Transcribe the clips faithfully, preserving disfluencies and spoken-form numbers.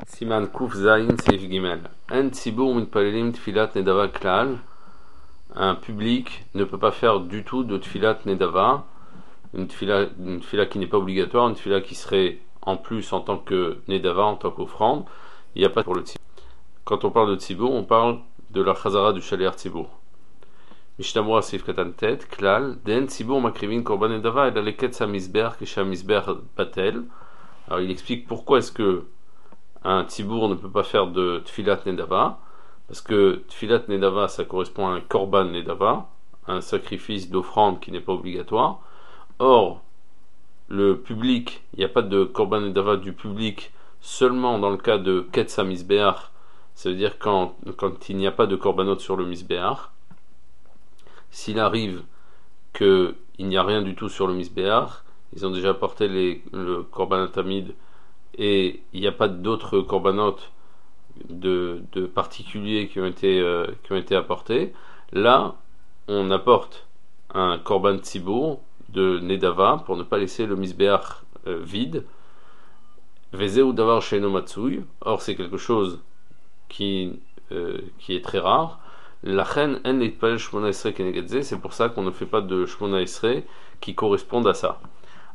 Siman Kuf Zayin Seif Gimel. En Tzibur Mitpalelim Tfilat Nedava Klal. Un public ne peut pas faire du tout de Tfilat Nedava, une tfila, une tfila qui n'est pas obligatoire, une tfila qui serait en plus en tant que Nedava, en tant qu'offrande. Il n'y a pas pour le Tzibur. Quand on parle de Tzibur, on parle de la Chazara du Shaliach Tzibur. Mishnamura Seif Katan Tet, Klal, Den Tzibur Makrivin Korban Nedava, et la Leket Samizber, Kesha Mizber Batel. Alors il explique pourquoi est-ce que un Tzibour ne peut pas faire de Tfilat Nedava, parce que Tfilat Nedava ça correspond à un Korban Nedava, un sacrifice d'offrande qui n'est pas obligatoire. Or, le public, il n'y a pas de Korban Nedava du public seulement dans le cas de Ketsa Misbeach, ça veut dire quand, quand il n'y a pas de Korbanot sur le Misbeach. S'il arrive qu'il n'y a rien du tout sur le Misbeach, ils ont déjà apporté les, le Korban Tamid et il n'y a pas d'autres Korbanot de, de particuliers qui ont, été, euh, qui ont été apportés. Là, on apporte un Korban Tzibur de Nedava pour ne pas laisser le Misbeach euh, vide. Vezeu davar sheino matsui. Or, c'est quelque chose qui, euh, qui est très rare. Lachen en litpalel shmona esrei keneged ze. C'est pour ça qu'on ne fait pas de shmona esrei qui correspondent à ça.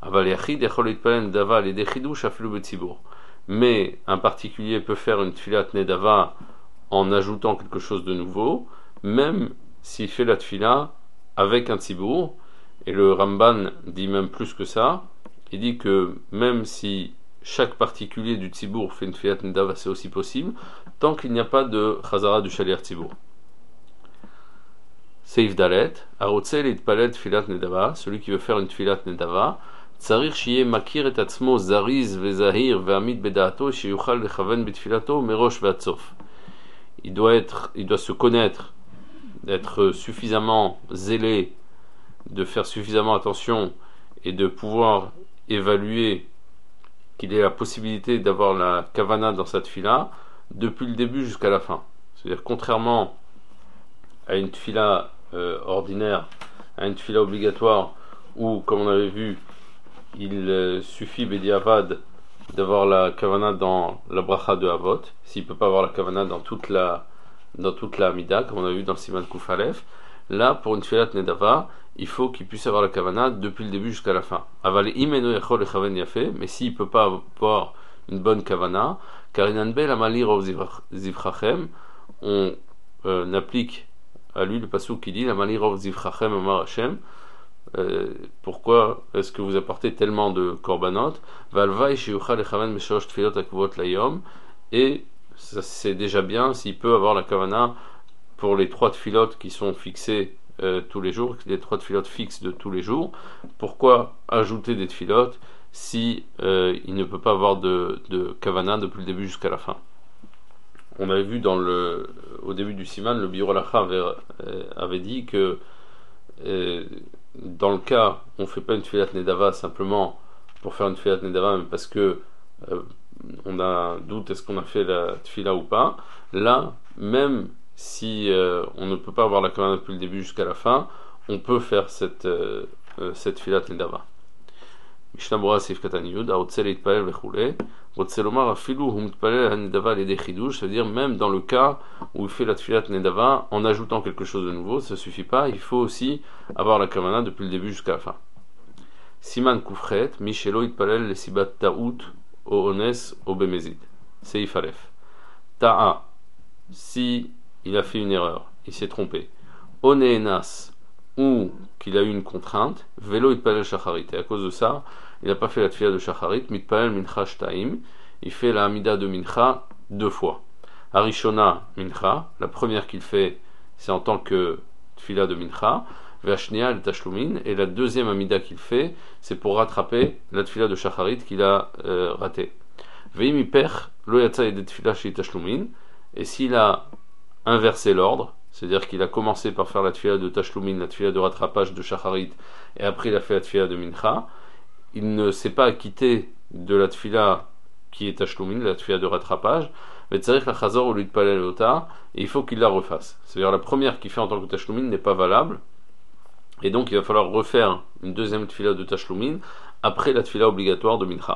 Mais un particulier peut faire une tfilat nedava en ajoutant quelque chose de nouveau, même s'il fait la tfila avec un tzibour. Et le Ramban dit même plus que ça. Il dit que même si chaque particulier du tzibour fait une tfilat nedava, c'est aussi possible, tant qu'il n'y a pas de chazara du shaliach tzibour. Seif dalet, arotse litpalel tfilat nedava, celui qui veut faire une tfilat nedava, צריך שיהיה מכיר את עצמו זריז וזהיר ועמיד בדעתו שיוכל לכוון בתפילתו מראש ועד סוף. Il doit être, il doit se connaître, d'être suffisamment zélé, de faire suffisamment attention et de pouvoir évaluer qu'il ait la possibilité d'avoir la kavana dans sa tfila depuis le début jusqu'à la fin. C'est-à-dire contrairement à une tfila euh, ordinaire, à une tfila obligatoire où, comme on avait vu, il euh, suffit Bediavad d'avoir la kavana dans la bracha de Havot, s'il ne peut pas avoir la kavana dans toute la dans toute la Amida, comme on a vu dans le Siman Kuf Aleph. Là, pour une tfilat Nedava, il faut qu'il puisse avoir la kavana depuis le début jusqu'à la fin. Aval imeno yachol lechaven yafé, mais s'il ne peut pas avoir une bonne kavana, car inanbe la malir of zivchachem, on euh, applique à lui le pasuk qui dit la malir of zivchachem amar Hashem. Euh, pourquoi est-ce que vous apportez tellement de korbanot? Et ça, c'est déjà bien s'il peut avoir la kavana pour les trois tfilotes qui sont fixés euh, tous les jours, les trois tfilotes fixes de tous les jours. Pourquoi ajouter des tfilotes si euh, il ne peut pas avoir de, de kavana depuis le début jusqu'à la fin? On avait vu dans le, au début du siman, le Biur Halacha avait, euh, avait dit que euh, dans le cas où on ne fait pas une tfilat nedava simplement pour faire une tfilat nedava, mais parce que euh, on a un doute est-ce qu'on a fait la tfila ou pas, là, même si euh, on ne peut pas avoir la kavana depuis le début jusqu'à la fin, on peut faire cette, euh, euh, cette tfilat nedava. Mishnah Bora Seif Katan Yud, Arotse Leitpalel Vechule, Rotse Lomar Afilu Hum Tpalel HaNedava Lede Chidush, c'est-à-dire même dans le cas où il fait la tfilat nedava en ajoutant quelque chose de nouveau, ça ne suffit pas, il faut aussi avoir la kavana depuis le début jusqu'à la fin. Siman Kufret, Mishelo Itpalel Lesibat Ta'ut O Ones O Bemezid. Seif Aleph. Ta'a, si il a fait une erreur, il s'est trompé. Oneenas, ou qu'il a eu une contrainte, Velo Itpalel Shacharit. Et à cause de ça, il n'a pas fait la tfila de Shacharit, Mitpalel Mincha Shtaim, il fait la Amida de Mincha deux fois. Arishona Mincha, la première qu'il fait, c'est en tant que tfila de Mincha. Ve'ashnia el Tashlumin, et la deuxième Amida qu'il fait, c'est pour rattraper la tfila de Shacharit qu'il a euh, raté. Ve'im ipech lo yatsa et tfila shi Tashlumin, et s'il a inversé l'ordre, c'est-à-dire qu'il a commencé par faire la tfila de Tashlumin, la tfila de rattrapage de Shacharit, et après il a fait la tfila de Mincha, il ne s'est pas acquitté de la tfila qui est Tashlumin, la tfila de rattrapage, mais tzarich la chazor ou l'itpalel ota, et il faut qu'il la refasse. C'est-à-dire la première qu'il fait en tant que Tashlumin n'est pas valable, et donc il va falloir refaire une deuxième tfila de Tashlumin après la tfila obligatoire de Mincha.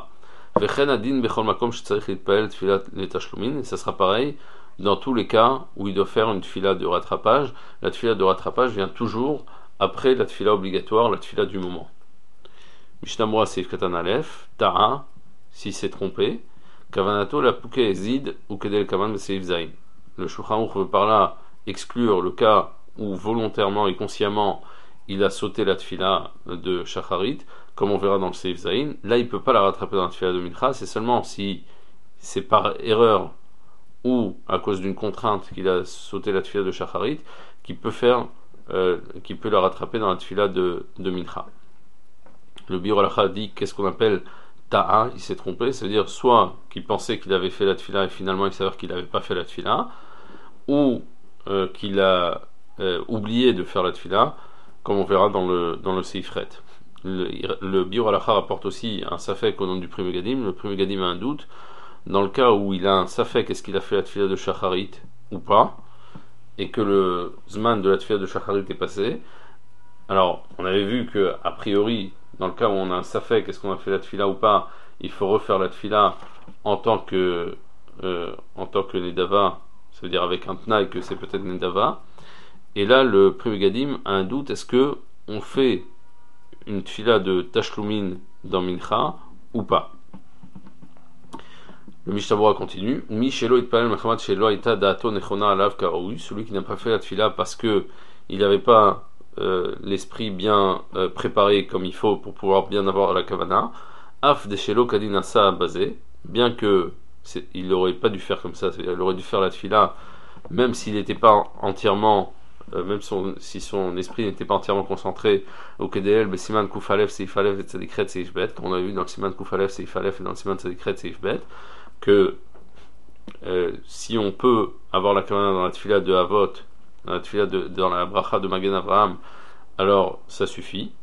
Vechen adin bechol makom shetzarich litpael tfilat letashlumin, et ça sera pareil dans tous les cas où il doit faire une tfila de rattrapage. La tfila de rattrapage vient toujours après la tfila obligatoire, la tfila du moment. Mishnah Berurah Seif Katan Aleph, Ta'a, si c'est trompé, Kavanato la pouke ezid ou kedel kaman Seif Zain. Le Shulchan Aruch veut par là exclure le cas où volontairement et consciemment il a sauté la tfila de Shacharit, comme on verra dans le Seif Zain. Là, il ne peut pas la rattraper dans la tfila de Mincha, c'est seulement si c'est par erreur ou à cause d'une contrainte qu'il a sauté la tfila de Shacharit, qui peut faire, euh, qui peut la rattraper dans la tfila de, de Mincha. Le Biur Halacha dit qu'est-ce qu'on appelle Ta'a, il s'est trompé, c'est-à-dire soit qu'il pensait qu'il avait fait la tfila et finalement il s'avère qu'il n'avait pas fait la tfila, ou euh, qu'il a euh, oublié de faire la tfila, comme on verra dans le, dans le Seifret. Le, le Biur Halacha rapporte aussi un safek au nom du Pri Megadim. Le Pri Megadim a un doute. Dans le cas où il a un safek, est-ce qu'il a fait la tfila de Shacharit ou pas, et que le zman de la tfila de Shacharit est passé. Alors, on avait vu que a priori, dans le cas où on a un safek, est-ce qu'on a fait la tfila ou pas, il faut refaire la tfila en tant que euh, en tant que Nedava, ça veut dire avec un tnaï que c'est peut-être Nedava. Et là, le Pri Megadim a un doute, est-ce que on fait une tfila de Tashlumin dans Mincha ou pas? Le Mishnah Berurah continue. Celui qui n'a pas fait la tfila parce que il n'avait pas euh, l'esprit bien euh, préparé comme il faut pour pouvoir bien avoir la kavana. Af de shelo kadinasa basé, bien que il n'aurait pas dû faire comme ça, il aurait dû faire la tfila même s'il n'était pas entièrement, euh, même son, si son esprit n'était pas entièrement concentré au K D L, be siman kufalev seifalev et tzadikret seifbet, comme on a vu dans le siman kufalev seifalev et dans le siman tzadikret seifbet, que euh, si on peut avoir la kavana dans la tfila de Avot, dans la tfila de, dans la bracha de Magen Avraham, alors ça suffit.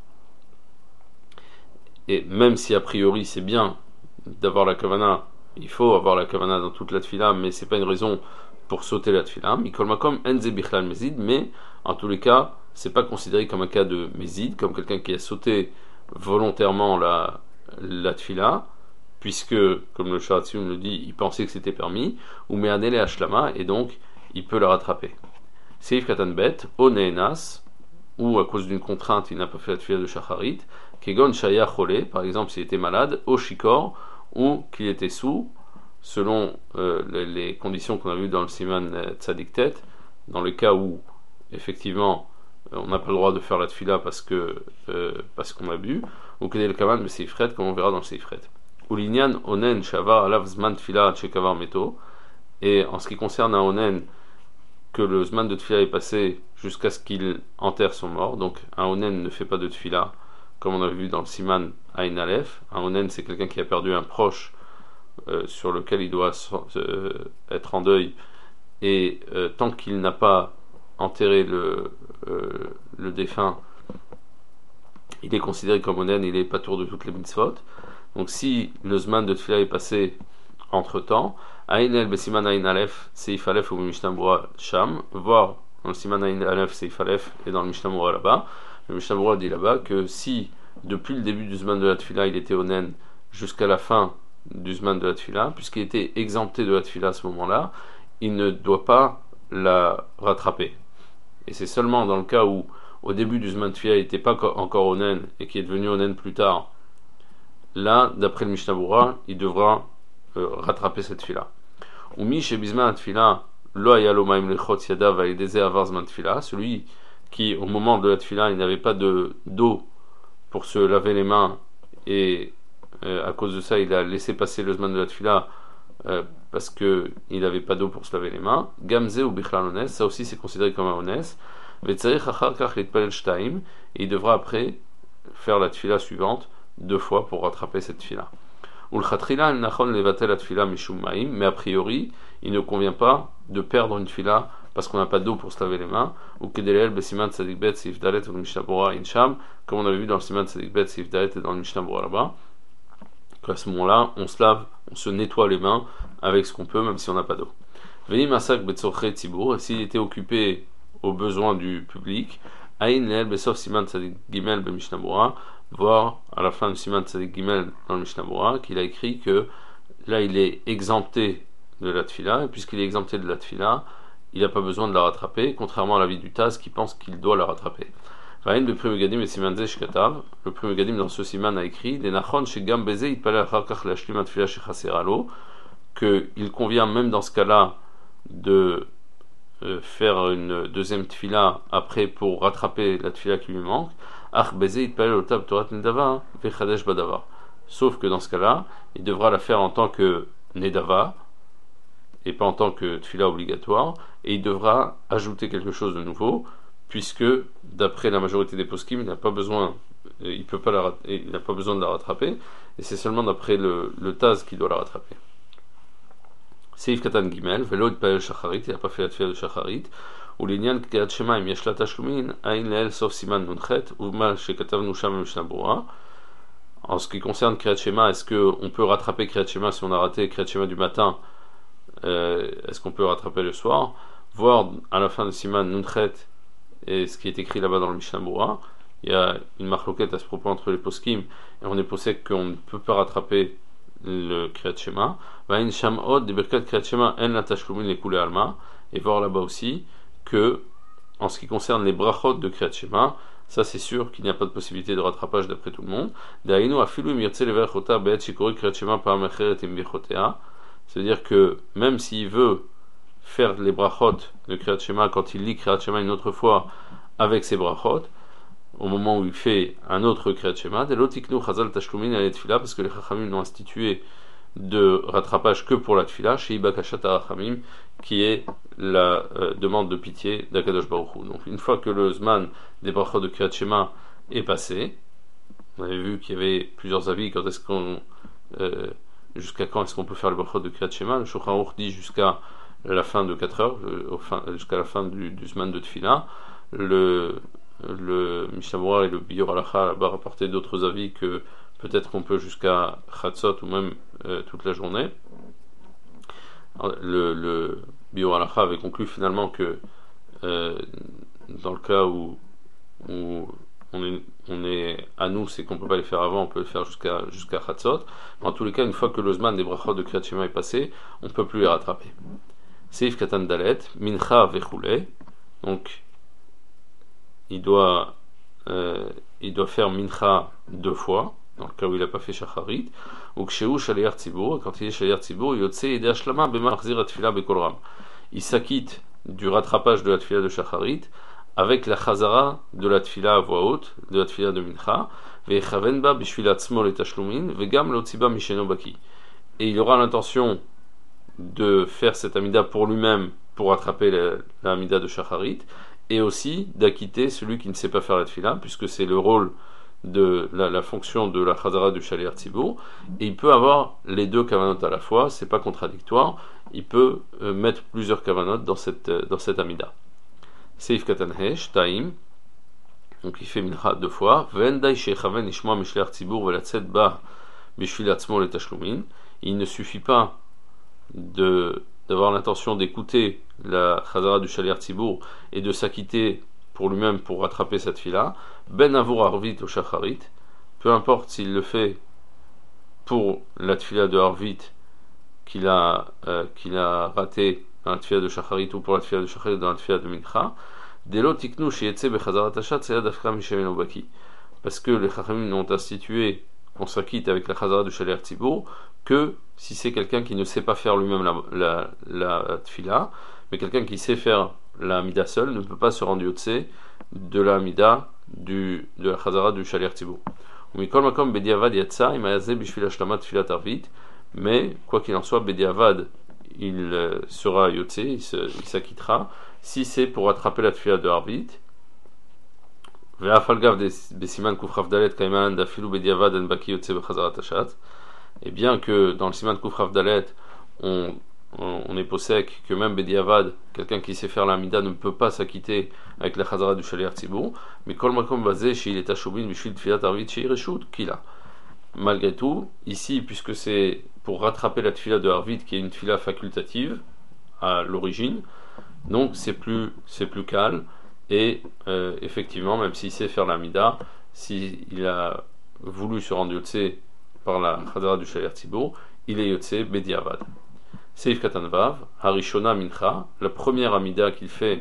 Et même si a priori c'est bien d'avoir la kavana, il faut avoir la kavana dans toute la tfila, mais c'est pas une raison pour sauter la tfila. Mikol makom enze bichlal mezid, mais en tous les cas, c'est pas considéré comme un cas de mezid, comme quelqu'un qui a sauté volontairement la, la tfila, puisque, comme le Sharatziyun le dit, il pensait que c'était permis, ou me'anele hashlama, et donc il peut la rattraper. Seif katan bet, o neenas, ou à cause d'une contrainte, il n'a pas fait la tfila de Shacharit, kegon shaya chole, par exemple s'il était malade, o shikor, ou qu'il était sous, selon euh, les, les conditions qu'on a vues dans le Siman euh, Tzadik Tet, dans le cas où, effectivement, on n'a pas le droit de faire la tfila parce que euh, parce qu'on a bu, ou kedel kaman be seifret, comme on verra dans le Seifret. Ulinyan onen shavar alav zman tfila chekavar meto, et en ce qui concerne un onen, que le zman de tfila est passé jusqu'à ce qu'il enterre son mort, donc un onen ne fait pas de tfila, comme on a vu dans le Siman Ain Aleph. Un onen, c'est quelqu'un qui a perdu un proche euh, sur lequel il doit euh, être en deuil, et euh, tant qu'il n'a pas enterré le, euh, le défunt, il est considéré comme onen, il est pas tour de toutes les mitzvot. Donc si le zman de tfila est passé entre temps, Ain el besiman Ain Aleph Seif Aleph ou Mishnah Berurah Sham, voire dans le Siman Ain Aleph Seif Aleph et dans le Mishnah Berurah là-bas, le Mishnah Berurah dit là-bas que si depuis le début du zman de la tfila il était onen jusqu'à la fin du zman de la tfila, puisqu'il était exempté de la tfila à ce moment-là, il ne doit pas la rattraper. Et c'est seulement dans le cas où au début du zman de tfila il n'était pas encore onen et qui est devenu onen plus tard, là d'après le Mishnah Berurah il devra euh, rattraper cette tfila. Umi chez bizman tfila lo ayalo maim lechot yada va yedeze avar zman tfila, celui qui au moment de la tfila il n'avait pas de d'eau pour se laver les mains, et euh, à cause de ça il a laissé passer le zman de la tfila euh, parce qu'il n'avait pas d'eau pour se laver les mains. Gamze ou bichlal ones, ça aussi c'est considéré comme un ones. Vetzarich achar kach litpalel shtaim, et il devra après faire la tfila suivante deux fois pour rattraper cette tfila. Ulchatrila el nachon levatel la tfila mishum maim, mais a priori il ne convient pas de perdre une tfila parce qu'on n'a pas d'eau pour se laver les mains, ou kedelel besiman tzadik bet seif dalet ou le Mishnah Berurah insham, comme on avait vu dans le siman tzadik bet seif dalet et dans le Mishnah Berurah là-bas. À ce moment-là, on se lave, on se nettoie les mains avec ce qu'on peut, même si on n'a pas d'eau. Veim asak betzorche tzibur, s'il était occupé aux besoins du public, Aïn leel besof siman tzadik gimel be Mishnah Berurah, voir à la fin du siman tzadik gimel dans le Mishnah Berurah qu'il a écrit que là il est exempté de la tfila, et puisqu'il est exempté de la tfila, il n'a pas besoin de la rattraper, contrairement à l'avis du Taz qui pense qu'il doit la rattraper. Vaïn de Pri Megadim et Siman Zeh Shkatav, le Pri Megadim dans ce siman a écrit des nachon chez Gam Beze itpalel achar kach lashlim atfila shechasera lo, qu'il convient même dans ce cas-là de euh, faire une deuxième tfila après pour rattraper la tfila qui lui manque. Ach Beze itpalel otav torat nedava vechadesh badava. Sauf que dans ce cas-là, il devra la faire en tant que nedava et pas en tant que tfila obligatoire, et il devra ajouter quelque chose de nouveau, puisque d'après la majorité des poskim, il n'a pas besoin, il peut pas la, il n'a pas besoin de la rattraper, et c'est seulement d'après le, le Taz qui doit la rattraper. Seif Katan Gimel, Velo Itpael Shacharit, il n'a pas fait la tfila de Shacharit, ou l'Inyan Kriyat Shema im yesh la tashlumin, Aïn leel sauf siman nunchet, ou mal shekatavnu sham Mishnah Berurah. En ce qui concerne Kriyat Shema, est-ce qu'on peut rattraper Kriyat Shema si on a raté Kriyat Shema du matin? Euh, est-ce qu'on peut rattraper le soir? Voir à la fin de Siman Nunchet et ce qui est écrit là-bas dans le Mishnah Berurah, il y a une marloquette à ce propos entre les poskim, et on est posé qu'on ne peut pas rattraper le Kriyat Shema. Vaïn Sham Od de Birkat Kriyat Shema en la tashlumin les koulé alma, et voir là-bas aussi que en ce qui concerne les brachot de Kriyat Shema, ça c'est sûr qu'il n'y a pas de possibilité de rattrapage d'après tout le monde. Daïnou afilu mirtze lever chota be'et shikori Kriyat Shema par mecheret im bichotea. C'est-à-dire que même s'il veut faire les brachot de Kriyat Shema, quand il lit Kriyat Shema une autre fois avec ses brachot, au moment où il fait un autre Kriyat Shema, delotiknu chazal tashlumin à la tfila, parce que les chachamim n'ont institué de rattrapage que pour la tfila, chez Ibakashat HaRachamim, qui est la euh, demande de pitié d'Akadosh Baruch Hu. Donc une fois que le zman des brachot de Kriyat Shema est passé, on avait vu qu'il y avait plusieurs avis, quand est-ce qu'on... Euh, jusqu'à quand est-ce qu'on peut faire le brachot de Kriyat Shema? Le Shulchan Aruch dit jusqu'à la fin de quatre heures, jusqu'à la fin du, du Zman de Tfila. Le, le Mishnah Berurah et le Biur Halacha là-bas rapportaient d'autres avis que peut-être qu'on peut jusqu'à Chatzot ou même euh, toute la journée. Le, le Biur Halacha avait conclu finalement que euh, dans le cas où, où On est, on est à nous, c'est qu'on ne peut pas les faire avant, on peut les faire jusqu'à jusqu'à Chatzot. En tous les cas, une fois que le Zman des brachot de Kriyat Shema est passé, on ne peut plus les rattraper. Seif Katan Dalet, Mincha Vechule, donc il doit, euh, il doit faire Mincha deux fois, dans le cas où il n'a pas fait Shacharit, ou Kshehu Shaliyar Tzibur, quand il est Shaliyar Tzibur, Yotse Ede Ashlama Bema Achzir Atfila Bekol Ram. Il s'acquitte du rattrapage de la Tfila de Shacharit avec la chazara de la tfila à voix haute, de la tfila de mincha, ve'echaven ba bishvil atzmo le tashlumin, ve'gam l'otziba misheno baki. Et il aura l'intention de faire cette amida pour lui-même, pour attraper la, la amida de shacharit, et aussi d'acquitter celui qui ne sait pas faire la tfila, puisque c'est le rôle de la, la fonction de la chazara du shaliar tzibur, et il peut avoir les deux kavanot à la fois, c'est pas contradictoire, il peut euh, mettre plusieurs kavanot dans cette, dans cette amida. Seif Katan Hesh, Taim, donc il fait mincha deux fois. Vendai shechaven ishma mishleach tzibur velatzet ba bishvil atzmo le tashlumin. Il ne suffit pas de d'avoir l'intention d'écouter la chazara du shaliach tzibur et de s'acquitter pour lui-même pour rattraper cette fila. Ben avur arvit ou shacharit, peu importe s'il le fait pour la tfila de arvit qu'il a euh, qu'il a raté dans la tfila de shacharit ou pour la tfila de shacharit dans la tfila de mincha, delo tiknu sheyetse bechazarat hashat seyad afka mishemen obaki, parce que les chachamim n'ont institué qu'on s'acquitte avec la chazara du shaliach tzibur que si c'est quelqu'un qui ne sait pas faire lui-même la, la, la tfila, mais quelqu'un qui sait faire la amida seule ne peut pas se rendre yotse de la amida du, de la chazara du shaliach tzibur. Umikol makom bediavad yatsa imayaze bishvil hashlamat tfilat arvit, mais quoi qu'il en soit, bediavad il euh, sera yotse, il, se, il s'acquittera si c'est pour attraper la tfila de arvit. Et bien que dans le siman Kufrav Dalet on, on, on est possèque que même Bediavad, quelqu'un qui sait faire la mida, ne peut pas s'acquitter avec la chazara du shaliach tzibur, mais kol makom basé chez il est ashobin bishvil tfilat arvit chez ireshut kila. Malgré tout, ici, puisque c'est pour rattraper la tfila de arvit qui est une tfila facultative à l'origine, donc c'est plus c'est plus calme Et euh, effectivement, même s'il sait faire l'amida, s'il a voulu se rendre yotse par la chadara du shaler tzibur, il est yotse bediavad. Seif katan vav, harishona mincha, la première amida qu'il fait,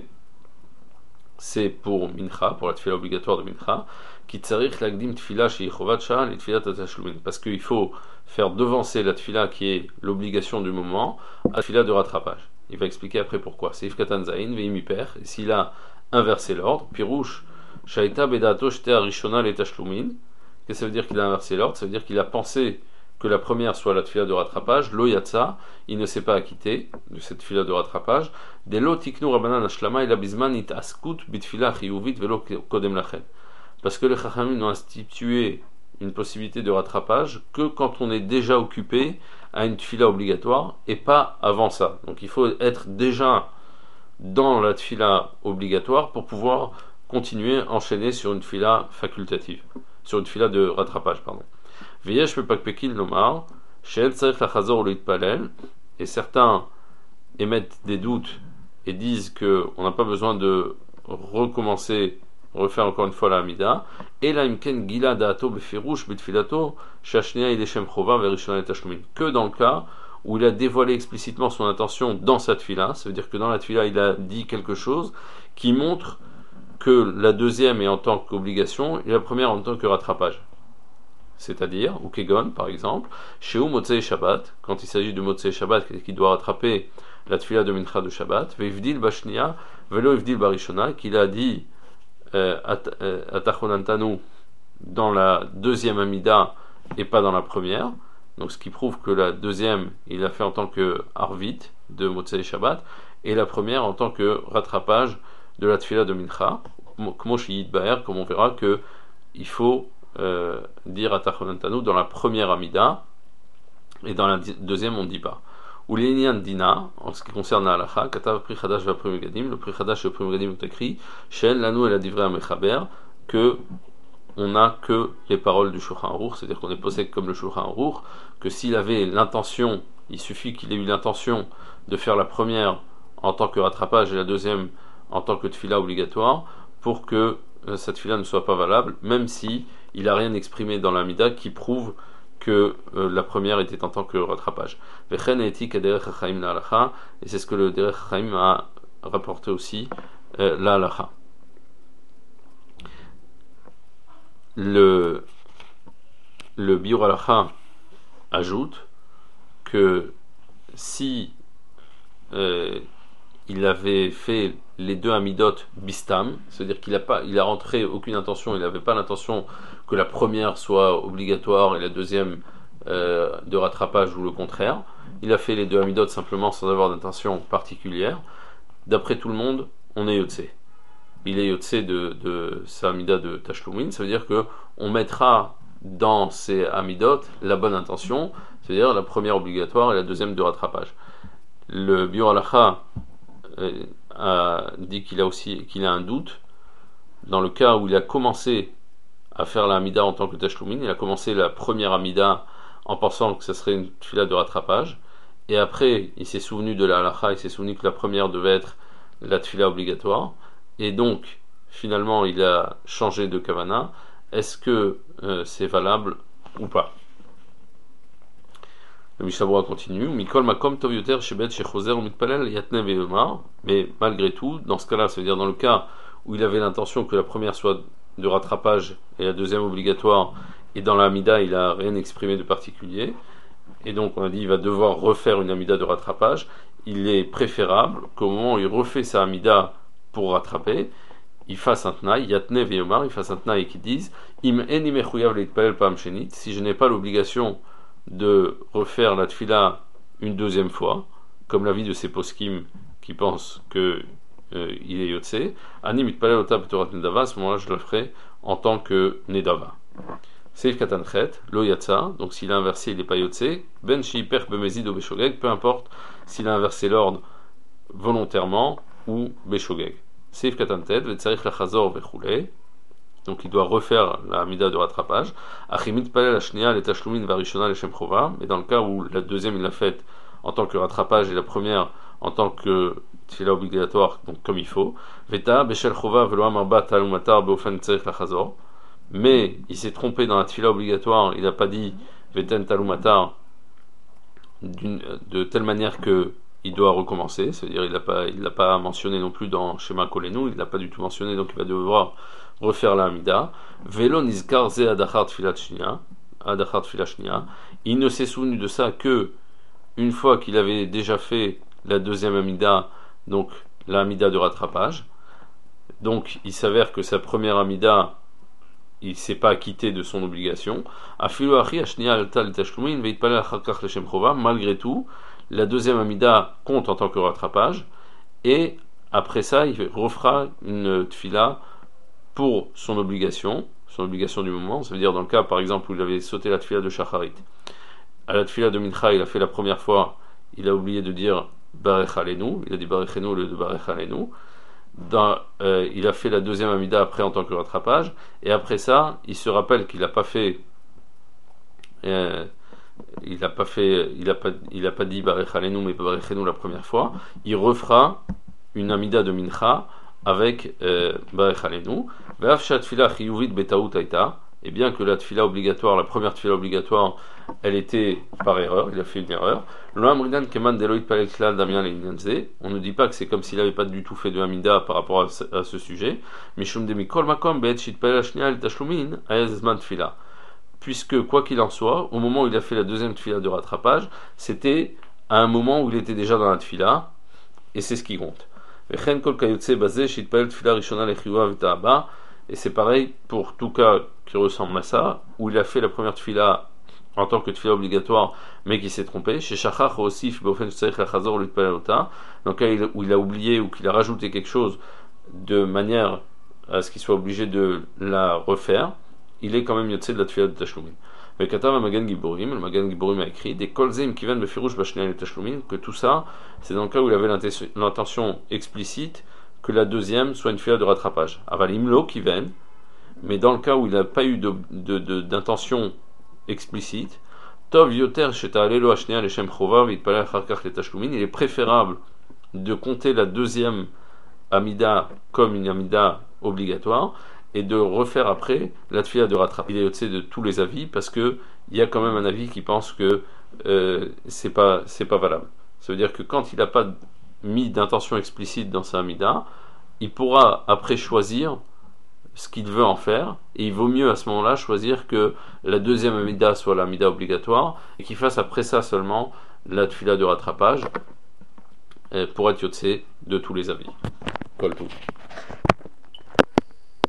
c'est pour mincha, pour la tfila obligatoire de mincha, qui tsarich lagdim tfila chez yichovat sha'al et tfila tatashlumin, parce qu'il faut faire devancer la tfila qui est l'obligation du moment à la tfila de rattrapage. Il va expliquer après pourquoi. Seif katan zain veim hyper, et s'il a inversé l'ordre, pirouche shaita bedato shte harishona le tashlumin, qu'est-ce que ça veut dire qu'il a inversé l'ordre? Ça veut dire qu'il a pensé que la première soit la tfila de rattrapage, lo yatsa, il ne s'est pas acquitté de cette tfila de rattrapage, de lo tiknu rabanan ashlama ila bizman it askut bitfila chiyuvit velo kodem lachen. Parce que les chachamim n'ont institué une possibilité de rattrapage que quand on est déjà occupé à une tfila obligatoire et pas avant ça. Donc il faut être déjà dans la tfila obligatoire pour pouvoir continuer, enchaîner sur une tfila facultative, sur une tfila de rattrapage, pardon. Veyesh pepakpekil nomar, she'el tzarech lachazor ulitpalel, et certains émettent des doutes et disent qu'on n'a pas besoin de recommencer, refaire encore une fois la Hamida, et la imken gila da'ato befirouche betfilato, shashnia ileshem chova verishona etashlumin, que dans le cas où il a dévoilé explicitement son intention dans sa tfila, ça veut dire que dans la tfila il a dit quelque chose qui montre que la deuxième est en tant qu'obligation et la première en tant que rattrapage. C'est-à-dire, ou Kegon par exemple, chez ou Motzei Shabbat, quand il s'agit de Motzei Shabbat qui doit rattraper la tfila de Mincha de Shabbat, Veivdil Bashnia, Velo Ivdil Barishona, qu'il a dit Atachonantanu dans la deuxième Amida et pas dans la première, donc ce qui prouve que la deuxième il a fait en tant que Arvit de Motzei Shabbat, et la première en tant que rattrapage de la tfila de Mincha, comme on verra que il faut Euh, dire Atachonantanu dans la première Amida et dans la deuxième on ne dit pas. Ou l'Inyan Dina, en ce qui concerne la halacha, Katav Pri Chadash va Pri Megadim, le Pri Chadash et le Pri Megadim ont écrit Shel Lanu et la Divrei Amechaber, que on n'a que les paroles du Shulchan Aruch, c'est-à-dire qu'on est posé comme le Shulchan Aruch, que s'il avait l'intention, il suffit qu'il ait eu l'intention de faire la première en tant que rattrapage et la deuxième en tant que tfila obligatoire pour que euh, cette tfila ne soit pas valable, même si il n'a rien exprimé dans l'Amida qui prouve que euh, la première était en tant que rattrapage. Et c'est ce que le Derech Chaim a rapporté aussi, euh, la halacha. Le, le Biur Halacha ajoute que si euh, il avait fait les deux amidot bistam, c'est-à-dire qu'il a pas, il a rentré aucune intention, il n'avait pas l'intention que la première soit obligatoire et la deuxième euh, de rattrapage ou le contraire. Il a fait les deux amidot simplement sans avoir d'intention particulière. D'après tout le monde, on est yotse. Il est yotse de, de sa amida de tashlumin, ça veut dire que on mettra dans ces amidot la bonne intention, c'est-à-dire la première obligatoire et la deuxième de rattrapage. Le Biur Halacha euh, a dit qu'il a aussi qu'il a un doute dans le cas où il a commencé à faire la Amida en tant que Tashlumin. Il a commencé la première Amida en pensant que ce serait une tfila de rattrapage, et après il s'est souvenu de la halacha, il s'est souvenu que la première devait être la tfila obligatoire, et donc finalement il a changé de kavana. Est-ce que euh, c'est valable ou pas? Le Mishabura continue, Mikol makom tov yoter shebet shechozer mitpalel yatne ve'omar, mais malgré tout, dans ce cas-là, ça veut dire dans le cas où il avait l'intention que la première soit de rattrapage et la deuxième obligatoire, et dans la Amida il a rien exprimé de particulier, et donc on a dit il va devoir refaire une Amida de rattrapage. Il est préférable qu'au moment où il refait sa Amida pour rattraper, il fasse un tnaï, yatne ve'omar, il fasse un tnaï qui dise im eni mechuyav leitpalel pam shenit, si je n'ai pas l'obligation de refaire la tfila une deuxième fois, comme l'avis de ces poskim qui pensent que euh, il est yotse, ani mitpalel ota b'torat nedava, à ce moment-là je le ferai en tant que nedava. Seif katanchet, lo yatsa, donc s'il a inversé il n'est pas yotse, ben shiper bemezid ou beshogeg, peu importe s'il a inversé l'ordre volontairement ou beshogeg. Seif katantet, vetzarich lachazor vechule, donc il doit refaire la Amida de rattrapage. Achimit palel la shnia les tashlumin varishona les shem chova, mais dans le cas où la deuxième il l'a faite en tant que rattrapage et la première en tant que tfila obligatoire, donc comme il faut. Veta beshel chova velo amar ba talumatar beofen tzarich lachazor. Mais il s'est trompé dans la tfila obligatoire, il n'a pas dit veten talumatar de telle manière que il doit recommencer, c'est-à-dire il n'a pas, il l'a pas mentionné non plus dans Shema Kolenu, il l'a pas du tout mentionné, donc il va devoir refaire la Hamida. Velo nizkar ze adachar tfilat shnia, adachar tfilat shnia. Il ne s'est souvenu de ça que une fois qu'il avait déjà fait la deuxième Hamida, donc la Hamida de rattrapage. Donc il s'avère que sa première Hamida, il ne s'est pas acquitté de son obligation. Malgré tout, la deuxième Amida compte en tant que rattrapage, et après ça, il refera une tfila pour son obligation, son obligation du moment. Ça veut dire dans le cas, par exemple, où il avait sauté la tfila de Shacharit. À la tfila de Mincha, il a fait la première fois, il a oublié de dire Barech Alenu, il a dit Barech Alenu au lieu de Barech Alenu. Dans, euh, il a fait la deuxième Amida après en tant que rattrapage, et après ça, il se rappelle qu'il n'a pas fait, euh, il n'a pas fait, il n'a pas, il a pas dit Barech Alenu, mais Barech Alenu la première fois. Il refera une Amida de Mincha avec euh, Barech Alenu. Ve'afshat tfila chiyuvit betaut aita. Et bien que la tfila obligatoire, la première tfila obligatoire, elle était par erreur, il a fait une erreur. On ne dit pas que c'est comme s'il n'avait pas du tout fait de Hamida par rapport à ce, à ce sujet. Puisque, quoi qu'il en soit, au moment où il a fait la deuxième tfila de rattrapage, c'était à un moment où il était déjà dans la tfila, et c'est ce qui compte. Et c'est pareil pour tout cas qui ressemble à ça, où il a fait la première tfila en tant que tfila obligatoire, mais qui s'est trompé. Chez Shachach aussi, donc où il a oublié ou qu'il a rajouté quelque chose de manière à ce qu'il soit obligé de la refaire, il est quand même yotze de la tfila de Tashlumin. Mais Katav Magan Giborim, le Magan Giborim a écrit des kolzim qui viennent de Firouche Bashniel et Tashlumin, que tout ça, c'est dans le cas où il avait l'intention explicite que la deuxième soit une tfila de rattrapage. Avalimlo qui viennent, mais dans le cas où il n'a pas eu de, de, de, d'intention explicite, Tov Yoter Sheta'alelo Ashnia Leshem Chova Vitpaleh Acharkach Le Tashlumin, il est préférable de compter la deuxième Amida comme une Amida obligatoire et de refaire après la tfila de rattrapage. Il est au-dessus de tous les avis parce que il y a quand même un avis qui pense que euh, c'est pas c'est pas valable. Ça veut dire que quand il n'a pas mis d'intention explicite dans sa Amida, il pourra après choisir ce qu'il veut en faire, et il vaut mieux à ce moment-là choisir que la deuxième Amida soit l'Amida obligatoire et qu'il fasse après ça seulement la tfila de rattrapage pour être yotse de tous les avis. Kol tout.